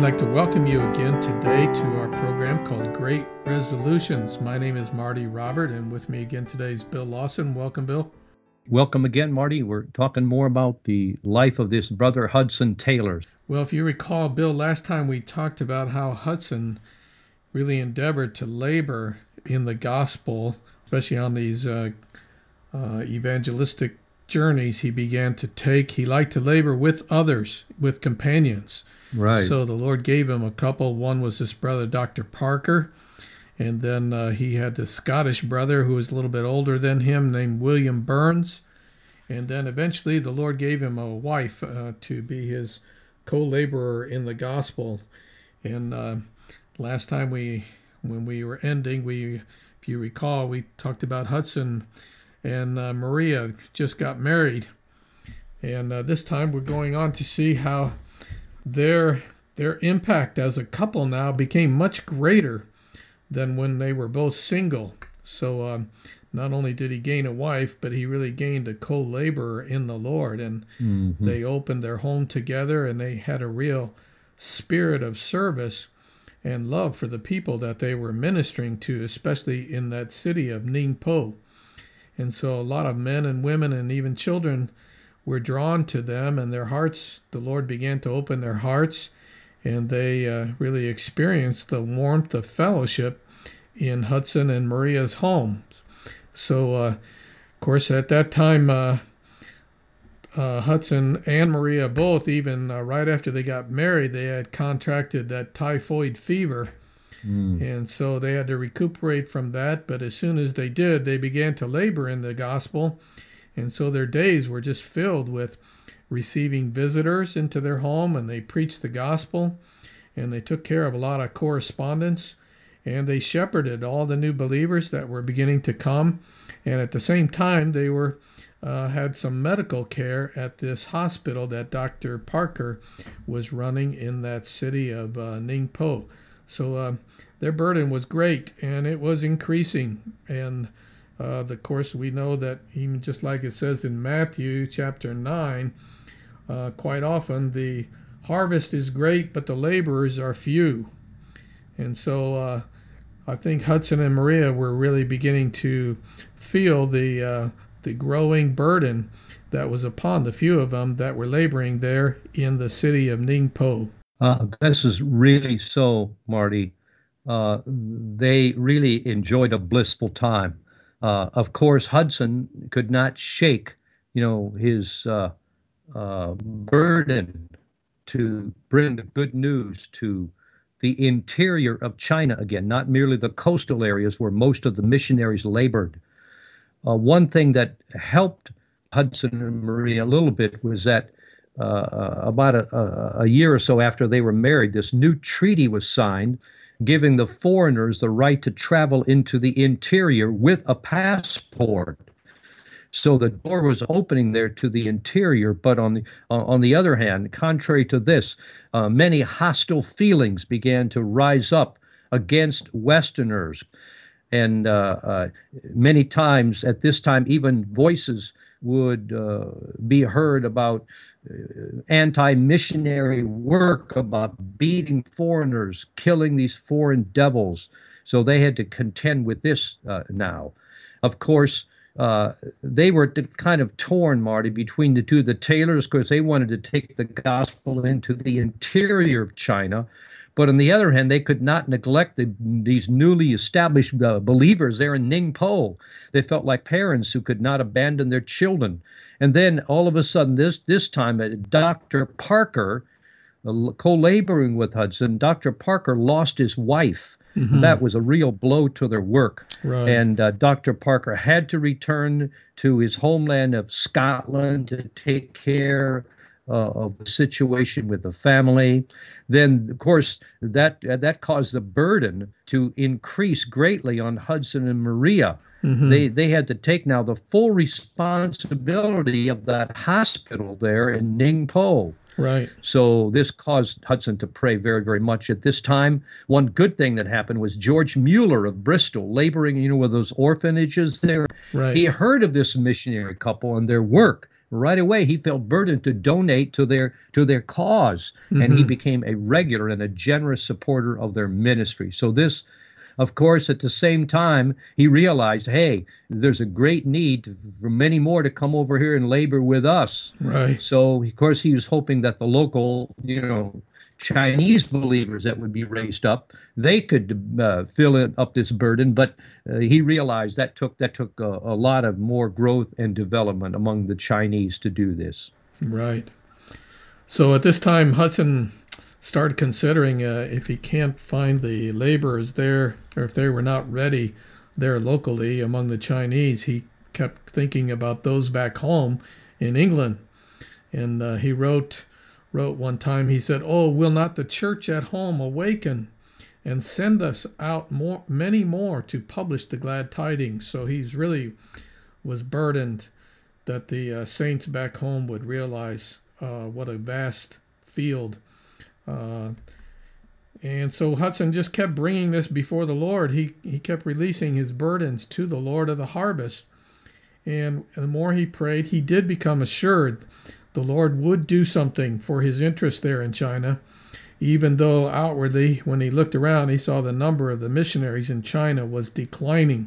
like to welcome you again today to our program called Great Resolutions. My name is Marty Robert, and with me again today is Bill Lawson. Welcome, Bill. Welcome again, Marty. We're talking more about the life of this brother Hudson Taylor. Well, if you recall, Bill, last time we talked about how Hudson really endeavored to labor in the gospel, especially on these evangelistic journeys he began to take. He liked to labor with others, with companions. Right. So the Lord gave him a couple. One was his brother, Dr. Parker. And then he had this Scottish brother who was a little bit older than him named William Burns. And then eventually the Lord gave him a wife to be his co-laborer in the gospel. And last time when we were ending, if you recall, we talked about Hudson and Maria just got married. And this time we're going on to see how their impact as a couple now became much greater than when they were both single. So not only did he gain a wife, but he really gained a co-laborer in the Lord. And they opened their home together, and they had a real spirit of service and love for the people that they were ministering to, especially in that city of Ningpo. And so a lot of men and women and even children were drawn to them, and their hearts, the Lord began to open their hearts, and they really experienced the warmth of fellowship in Hudson and Maria's home. So, of course, at that time, Hudson and Maria both, even right after they got married, they had contracted that typhoid fever. And so they had to recuperate from that. But as soon as they did, they began to labor in the gospel. And so their days were just filled with receiving visitors into their home, and they preached the gospel, and they took care of a lot of correspondence, and they shepherded all the new believers that were beginning to come. And at the same time, they were had some medical care at this hospital that Dr. Parker was running in that city of Ningpo. So their burden was great, and it was increasing. And of course, we know that even just like it says in Matthew chapter 9, quite often the harvest is great, but the laborers are few. And so I think Hudson and Maria were really beginning to feel the growing burden that was upon the few of them that were laboring there in the city of Ningpo. This is really so, Marty. They really enjoyed a blissful time. Of course, Hudson could not shake, his burden to bring the good news to the interior of China again, not merely the coastal areas where most of the missionaries labored. One thing that helped Hudson and Maria a little bit was that about a year or so after they were married, this new treaty was signed, giving the foreigners the right to travel into the interior with a passport. So the door was opening there to the interior, but on the other hand, contrary to this, many hostile feelings began to rise up against Westerners. And many times at this time, even voices would be heard about anti-missionary work, about beating foreigners, killing these foreign devils. So they had to contend with this now. Of course, they were kind of torn, Marty, between the two. The Taylors, because they wanted to take the gospel into the interior of China. But on the other hand, they could not neglect these newly established believers there in Ningpo. They felt like parents who could not abandon their children. And then all of a sudden, this time, Dr. Parker, co-laboring with Hudson, Dr. Parker lost his wife. That was a real blow to their work. Right. And Dr. Parker had to return to his homeland of Scotland to take care of the situation with the family. Then, of course, that caused the burden to increase greatly on Hudson and Maria. They had to take now the full responsibility of that hospital there in Ningpo. Right. So this caused Hudson to pray very, very much at this time. One good thing that happened was George Mueller of Bristol, laboring, with those orphanages there. Right. He heard of this missionary couple and their work. right away he felt burdened to donate to their cause, and he Hmm. became a regular and a generous supporter of their ministry. So this, of course, at the same time, he realized, hey, there's a great need for many more to come over here and labor with us. Right. So, of course, he was hoping that the local, Chinese believers that would be raised up, they could up this burden. But he realized that took a lot of more growth and development among the Chinese to do this. Right. So at this time, Hudson started considering if he can't find the laborers there, or if they were not ready there locally among the Chinese, he kept thinking about those back home in England. And he wrote one time. He said, "Oh, will not the church at home awaken and send us out many more to publish the glad tidings?" So he's really was burdened that the saints back home would realize what a vast field. Uh, and so Hudson just kept bringing this before the Lord. He kept releasing his burdens to the Lord of the harvest. And the more he prayed, he did become assured the Lord would do something for his interest there in China, even though outwardly, when he looked around, he saw the number of the missionaries in China was declining.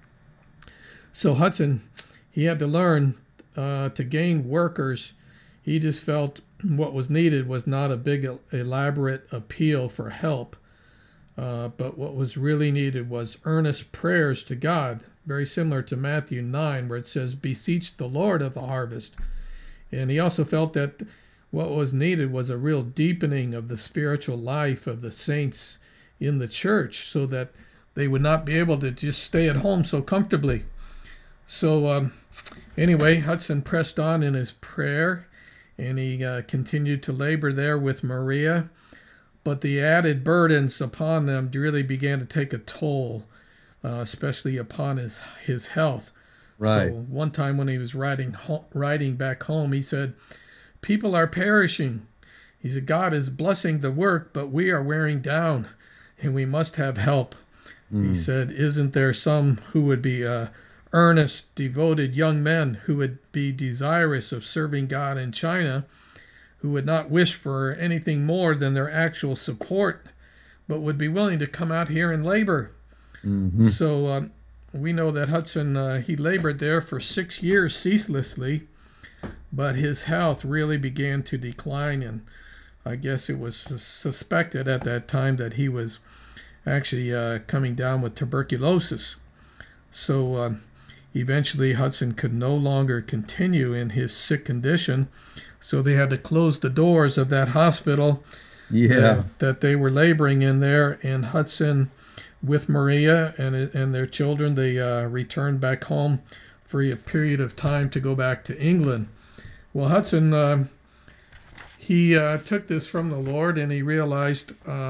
So Hudson, he had to learn to gain workers. He just felt what was needed was not a big, elaborate appeal for help, but what was really needed was earnest prayers to God, very similar to Matthew 9, where it says, "Beseech the Lord of the harvest." And he also felt that what was needed was a real deepening of the spiritual life of the saints in the church so that they would not be able to just stay at home so comfortably. So, anyway, Hudson pressed on in his prayer, and he continued to labor there with Maria. But the added burdens upon them really began to take a toll, especially upon his health. So Right. one time when he was riding back home, he said, "People are perishing." He said, "God is blessing the work, but we are wearing down, and we must have help." He Mm. said, "Isn't there some who would be earnest, devoted young men who would be desirous of serving God in China, who would not wish for anything more than their actual support, but would be willing to come out here and labor?" Hmm. So we know that Hudson, he labored there for 6 years ceaselessly, but his health really began to decline, and I guess it was suspected at that time that he was actually coming down with tuberculosis. So eventually Hudson could no longer continue in his sick condition, so they had to close the doors of that hospital Yeah. that they were laboring in there, and Hudson with Maria and their children, they returned back home for a period of time to go back to England. Well, Hudson, he took this from the Lord, and he realized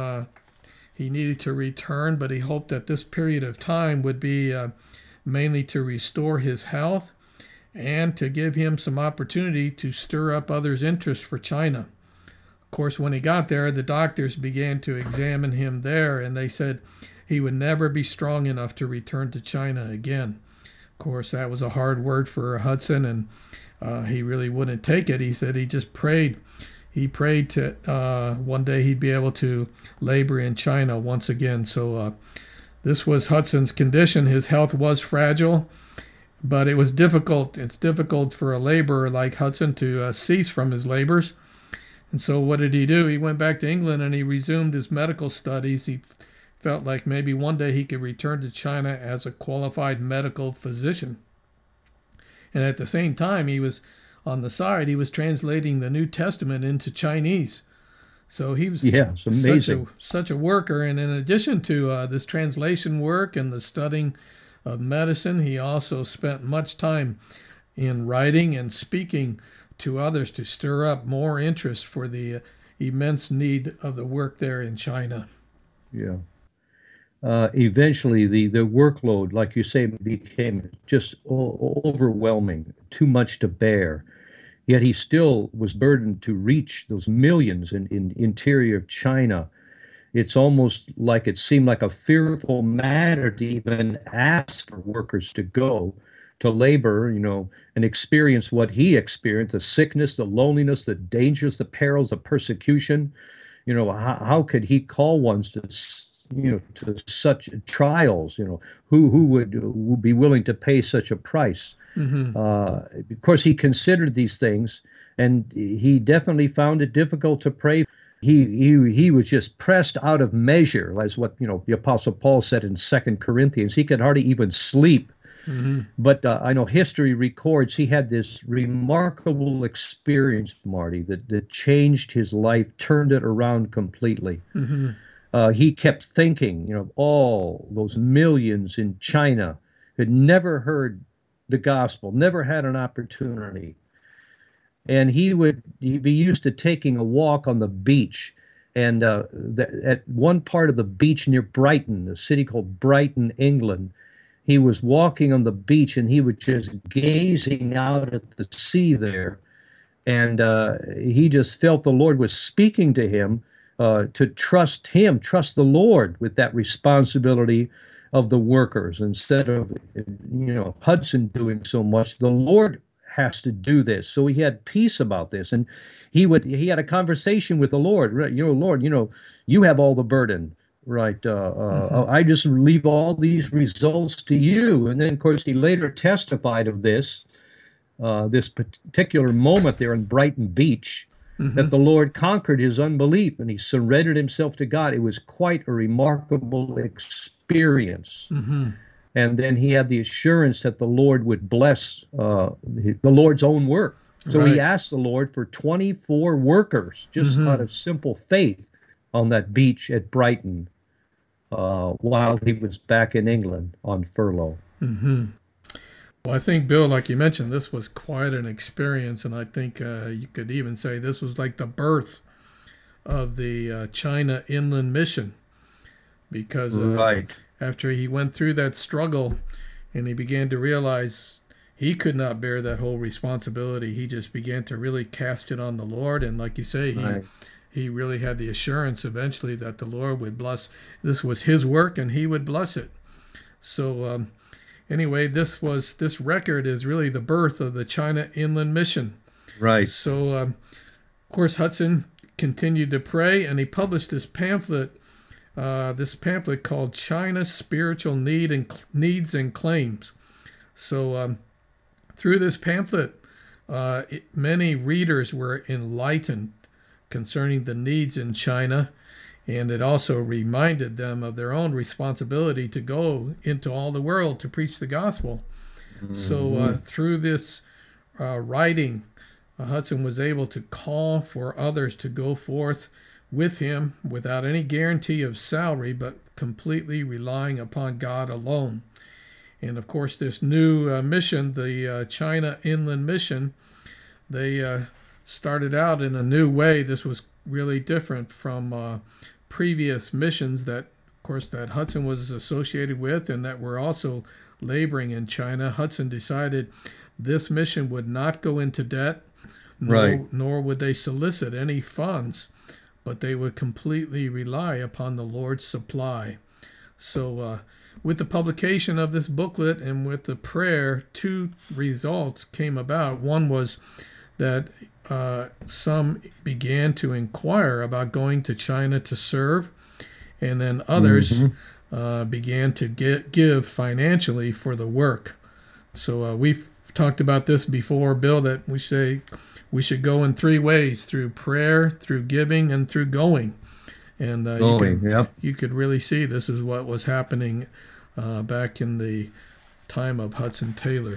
he needed to return, but he hoped that this period of time would be mainly to restore his health and to give him some opportunity to stir up others' interest for China. Of course, when he got there, the doctors began to examine him there, and they said he would never be strong enough to return to China again. Of course, that was a hard word for Hudson, and he really wouldn't take it. He said he just prayed. He prayed to one day he'd be able to labor in China once again. So this was Hudson's condition. His health was fragile, but it was difficult. It's difficult for a laborer like Hudson to cease from his labors. And so what did he do? He went back to England and he resumed his medical studies. He felt like maybe one day he could return to China as a qualified medical physician. And at the same time, he was on the side, he was translating the New Testament into Chinese. So he was Yeah. It's amazing. such a worker. And in addition to this translation work and the studying of medicine, he also spent much time in writing and speaking to others to stir up more interest for the immense need of the work there in China. Yeah. Eventually, the workload, like you say, became just overwhelming, too much to bear. Yet he still was burdened to reach those millions in interior China. It's almost like it seemed like a fearful matter to even ask for workers to go, to labor, and experience what he experienced, the sickness, the loneliness, the dangers, the perils, the persecution. How could he call ones to such trials? Who would be willing to pay such a price? Mm-hmm. Of course, he considered these things, and he definitely found it difficult to pray. He was just pressed out of measure, as what the Apostle Paul said in 2 Corinthians. He could hardly even sleep. Mm-hmm. But I know history records he had this remarkable experience, Marty, that changed his life, turned it around completely. Mm-hmm. He kept thinking, all those millions in China had never heard the gospel, never had an opportunity. And he'd be used to taking a walk on the beach. And at one part of the beach near Brighton, a city called Brighton, England, he was walking on the beach and he was just gazing out at the sea there. And he just felt the Lord was speaking to him to trust him, trust the Lord with that responsibility of the workers instead of, Hudson doing so much. The Lord has to do this. So he had peace about this. And he had a conversation with the Lord. Lord, you have all the burden. Right. Mm-hmm. I just leave all these results to you. And then, of course, he later testified of this particular moment there in Brighton Beach, Mm-hmm. that the Lord conquered his unbelief and he surrendered himself to God. It was quite a remarkable experience. Mm-hmm. And then he had the assurance that the Lord would bless the Lord's own work. So Right. he asked the Lord for 24 workers, just Mm-hmm. out of simple faith, on that beach at Brighton while he was back in England on furlough. Mm-hmm. Well, I think, Bill, like you mentioned, this was quite an experience, and I think you could even say this was like the birth of the China Inland Mission, because Right. after he went through that struggle and he began to realize he could not bear that whole responsibility, he just began to really cast it on the Lord. And like you say, Right. he really had the assurance eventually that the Lord would bless. This was his work and he would bless it. So anyway, this record is really the birth of the China Inland Mission. Right. So of course Hudson continued to pray, and he published this pamphlet called China's Spiritual Needs and Claims. So through this pamphlet, many readers were enlightened concerning the needs in China, and it also reminded them of their own responsibility to go into all the world to preach the gospel. Mm-hmm. So through this writing, Hudson was able to call for others to go forth with him without any guarantee of salary, but completely relying upon God alone. And of course, this new mission, the China Inland Mission, they started out in a new way. This was really different from previous missions that, of course, that Hudson was associated with and that were also laboring in China. Hudson decided this mission would not go into debt, nor would they solicit any funds, but they would completely rely upon the Lord's supply. So with the publication of this booklet and with the prayer, two results came about. One was that some began to inquire about going to China to serve, and then others began to give financially for the work. So we've talked about this before, Bill, that we say we should go in three ways: through prayer, through giving, and through going. And you could really see this is what was happening back in the time of Hudson Taylor.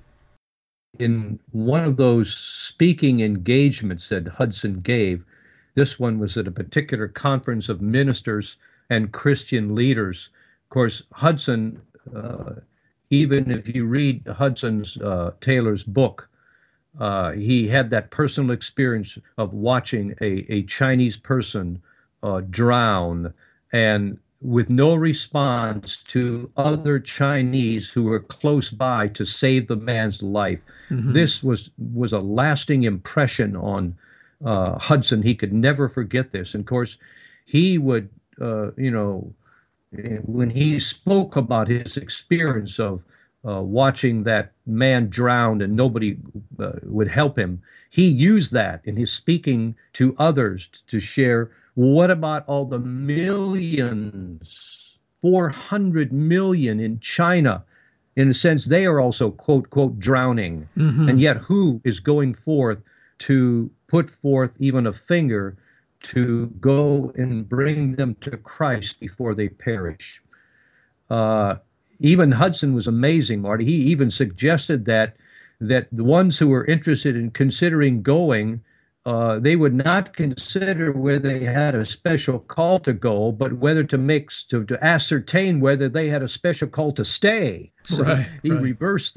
In one of those speaking engagements that Hudson gave, this one was at a particular conference of ministers and Christian leaders. Of course, Hudson, even if you read Hudson's Taylor's book, he had that personal experience of watching a Chinese person drown, and with no response to other Chinese who were close by to save the man's life. Mm-hmm. This was a lasting impression on Hudson. He could never forget this. And of course, he would, when he spoke about his experience of watching that man drown and nobody would help him. He used that in his speaking to others to share. What about all the millions, 400 million in China? In a sense, they are also, quote, quote, drowning. And Hmm. yet, who is going forth to put forth even a finger to go and bring them to Christ before they perish? Uh, Even Hudson was amazing, Marty. He even suggested that the ones who were interested in considering going, they would not consider whether they had a special call to go, but whether to ascertain whether they had a special call to stay. So Right, he right, reversed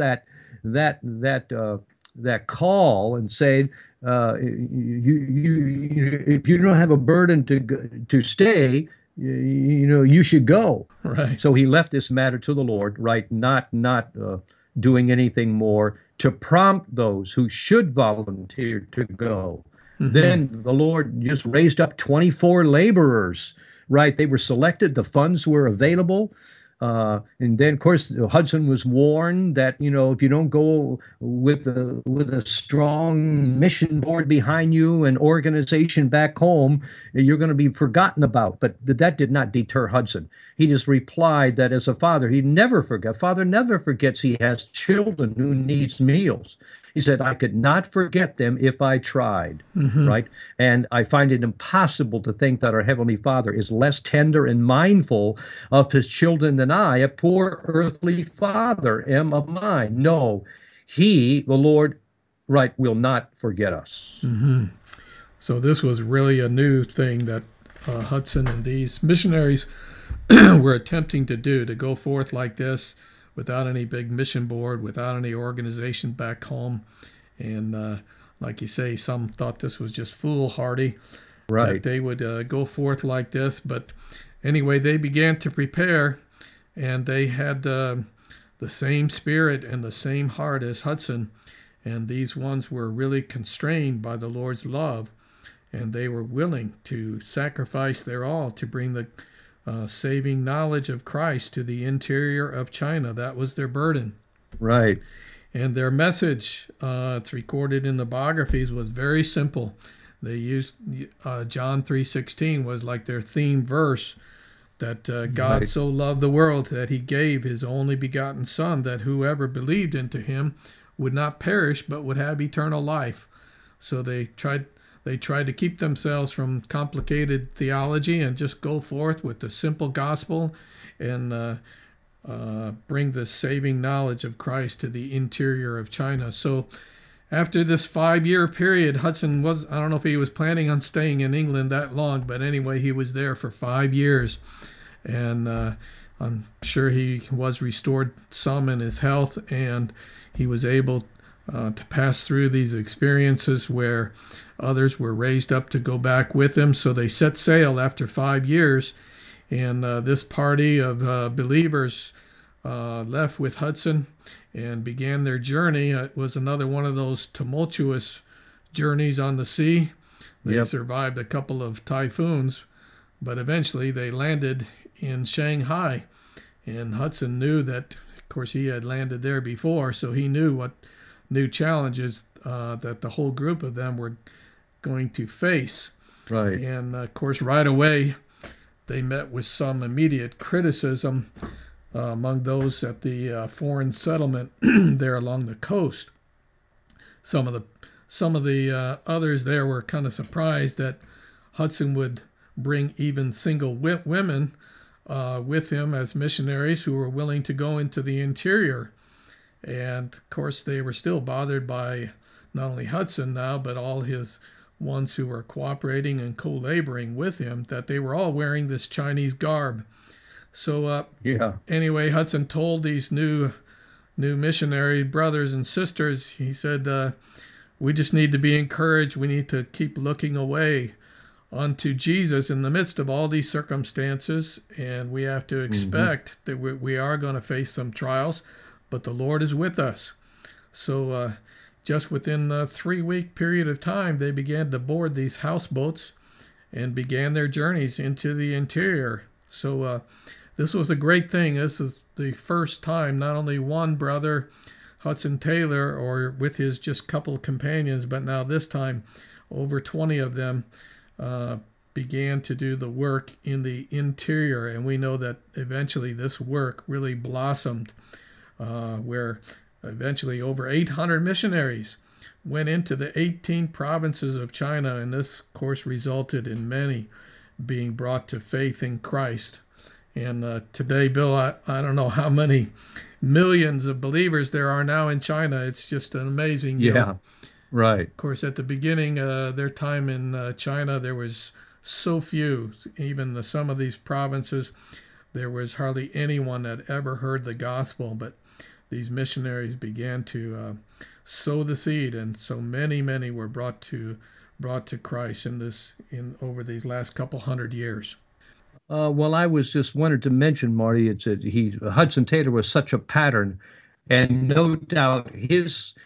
that call and said, if you don't have a burden to stay, you should go. right. So he left this matter to the Lord, right? Not doing anything more to prompt those who should volunteer to go. Hmm. Then the Lord just raised up 24 laborers, right? They were selected, the funds were available. And then, of course, Hudson was warned that if you don't go with a strong mission board behind you and organization back home, you're going to be forgotten about. But that did not deter Hudson. He just replied that as a father, he never forget. Father never forgets he has children who needs meals. He said, I could not forget them if I tried, Hmm. right? And I find it impossible to think that our Heavenly Father is less tender and mindful of his children than I, a poor earthly father, am of mine. No, he, the Lord, right, will not forget us. Hmm. So this was really a new thing that Hudson and these missionaries were attempting to do, to go forth like this without any big mission board, without any organization back home. And like you say, some thought this was just foolhardy, that Right, they would go forth like this. But anyway, they began to prepare, and they had the same spirit and the same heart as Hudson. And these ones were really constrained by the Lord's love, and they were willing to sacrifice their all to bring the saving knowledge of Christ to the interior of China. That was their burden. right. And their message, it's recorded in the biographies, was very simple. They used John 3:16 was like their theme verse, that God Right. so loved the world that he gave his only begotten Son, that whoever believed into him would not perish but would have eternal life. So they tried to keep themselves from complicated theology and just go forth with the simple gospel, and bring the saving knowledge of Christ to the interior of China. So after this 5 year period, Hudson was, I don't know if he was planning on staying in England that long, but anyway, he was there for 5 years. And I'm sure he was restored some in his health, and he was able to pass through these experiences where others were raised up to go back with him. So they set sail after 5 years, and this party of believers left with Hudson and began their journey. It was another one of those tumultuous journeys on the sea. They Yep. survived a couple of typhoons, but eventually they landed in Shanghai. And Hudson knew that, of course, he had landed there before, so he knew what new challenges that the whole group of them were going to face. Right. And of course, right away, they met with some immediate criticism among those at the foreign settlement there along the coast. Some of the others there were kind of surprised that Hudson would bring even single women with him as missionaries who were willing to go into the interior. And of course, they were still bothered by not only Hudson now, but all his ones who were cooperating and co-laboring with him, that they were all wearing this Chinese garb. So Yeah. anyway, Hudson told these new missionary brothers and sisters, he said, we just need to be encouraged. We need to keep looking away unto Jesus in the midst of all these circumstances, and we have to Hmm. expect that we are going to face some trials, but the Lord is with us. So just within a 3 week period of time, they began to board these houseboats and began their journeys into the interior. So this was a great thing. This is the first time not only one brother, Hudson Taylor, or with his just couple of companions, but now this time over 20 of them began to do the work in the interior. And we know that eventually this work really blossomed, where eventually over 800 missionaries went into the 18 provinces of China, and this, of course, resulted in many being brought to faith in Christ. And today, Bill, I don't know how many millions of believers there are now in China. It's just an amazing. Yeah, right. Of course, at the beginning, their time in China, there was so few. Even some of these provinces, there was hardly anyone that ever heard the gospel. But these missionaries began to sow the seed, and so many were brought to Christ in over these last couple hundred years. Well, I was just wanted to mention, Marty, it's Hudson Taylor was such a pattern, and no doubt his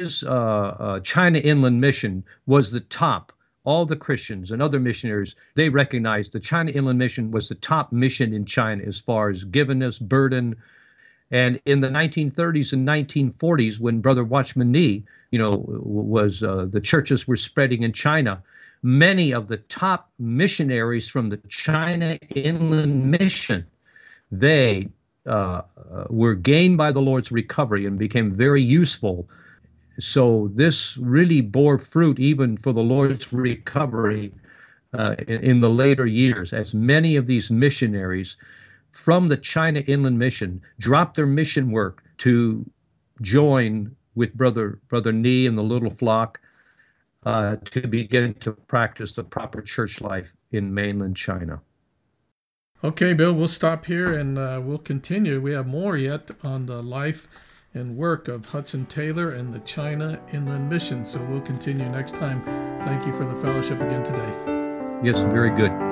China Inland Mission was the top. All the Christians and other missionaries, they recognized the China Inland Mission was the top mission in China as far as givenness, burden. And in the 1930s and 1940s, when Brother Watchman Nee, was the churches were spreading in China, many of the top missionaries from the China Inland Mission, they were gained by the Lord's recovery and became very useful. So this really bore fruit even for the Lord's recovery in the later years, as many of these missionaries from the China Inland Mission dropped their mission work to join with Brother Nee and the little flock to begin to practice the proper church life in mainland China. Okay, Bill, we'll stop here and we'll continue. We have more yet on the life and work of Hudson Taylor and the China Inland Mission. So we'll continue next time. Thank you for the fellowship again today. Yes, very good.